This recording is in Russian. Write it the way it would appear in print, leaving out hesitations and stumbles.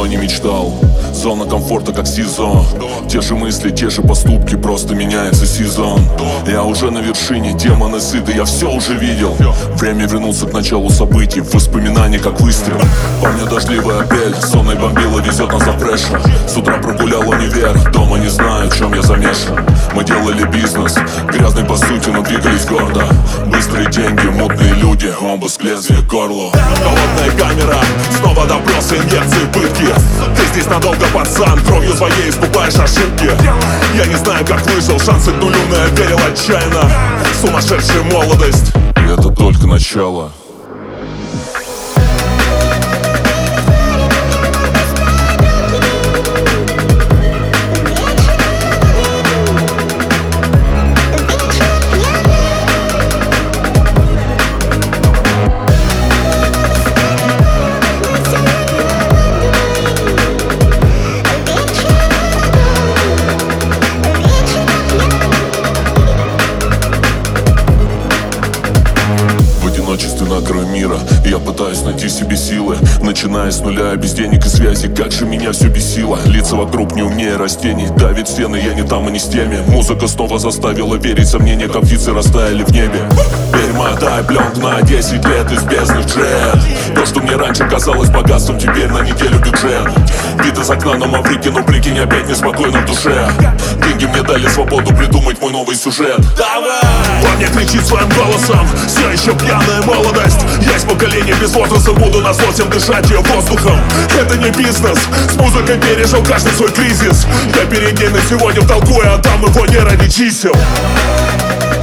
давно не мечтал. Зона комфорта как сезон. Те же мысли, те же поступки, просто меняется сезон. Я уже на вершине, демоны сыты, я все уже видел. Время вернулся к началу событий, воспоминания как выстрел. По мне дождливая апрель, сонной бомбила, везет нас за фрешем. С утра прогулял универ, дома не знаю, в чем я замешан. Мы делали бизнес, грязный по сути, но двигались гордо. Быстрые деньги, мутные люди, обыск лезвия к горлу. Холодная камера, снова допрос, инъекции, пытки. Ты здесь надолго, пацан, кровью своей искупаешь ошибки. Я не знаю, как выжил, шансы к нулю, но я верил отчаянно. Сумасшедшая молодость, и это только начало. На краю мира я пытаюсь найти себе силы, начиная с нуля, без денег и связи. Как же меня все бесило. Лица вокруг не умнее растений, давит стены, я не там и не с теми. Музыка снова заставила верить, сомнения как птицы растаяли в небе. Перемотай пленку на 10 лет из бездны в джет. То, что мне раньше казалось богатством, теперь на неделю бюджет. Вид из окна на Маврике, но прикинь, опять неспокойно в душе. Деньги мне дали свободу придумать мой новый сюжет. Давай! Во мне кричит своим голосом все еще пьяная молодость. Есть поколение без возраста, буду на зло всем дышать ее воздухом. Это не бизнес, с музыкой пережил каждый свой кризис. Я перед ней на сегодня втолкую, а там его не ради чисел.